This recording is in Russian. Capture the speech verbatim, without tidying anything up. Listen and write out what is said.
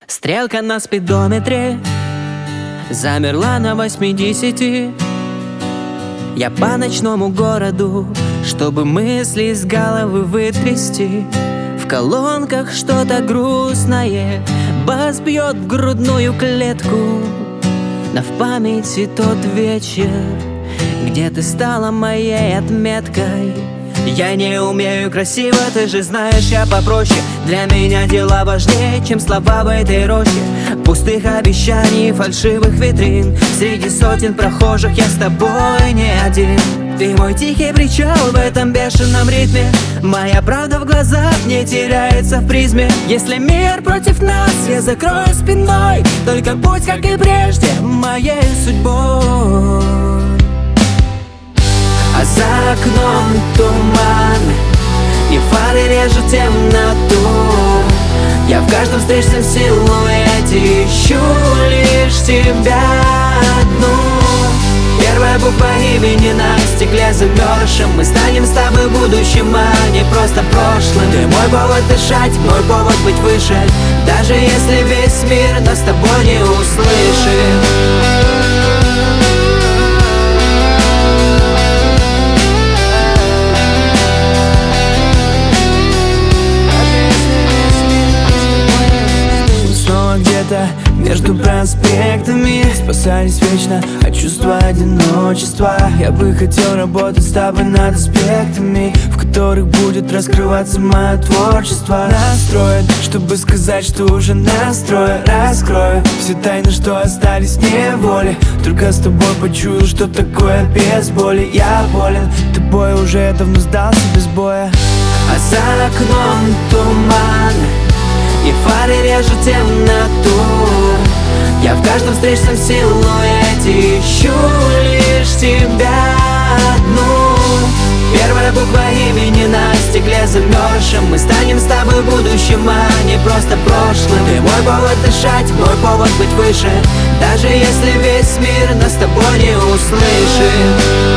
Стрелка на спидометре замерла на восьмидесяти. Я по ночному городу, чтобы мысли с головы вытрясти. В колонках что-то грустное, бас бьет в грудную клетку. Но в памяти тот вечер, где ты стала моей отметкой. Я не умею красиво, ты же знаешь, я попроще. Для меня дела важнее, чем слова в этой роще. Пустых обещаний, фальшивых витрин. Среди сотен прохожих я с тобой не один. Ты мой тихий причал в этом бешеном ритме. Моя правда в глазах не теряется в призме. Если мир против нас, я закрою спиной. Только будь, как и прежде, моей судьбой. А за окном туман, и фары режут темноту. Я в каждом встречном силуэте ищу лишь тебя одну. Первая буква имени на стекле замерзшем. Мы станем с тобой будущим, а не просто прошлым. Ты мой повод дышать, мой повод быть выше. Даже если весь мир нас с тобой не услышит. Где-то между проспектами спасались вечно от чувства одиночества. Я бы хотел работать с тобой над аспектами, в которых будет раскрываться мое творчество. Настроен, чтобы сказать, что уже настрою. Раскрою все тайны, что остались в неволе. Только с тобой почую, что такое без боли. Я болен тобой, уже давно сдался без боя. А за окном туман, и фары режут темноту. Я в каждом встречном силуэте ищу лишь тебя одну. Первая буква имени на стекле замерзшем. Мы станем с тобой будущим, а не просто прошлым. Ты мой повод дышать, мой повод быть выше. Даже если весь мир нас с тобой не услышит.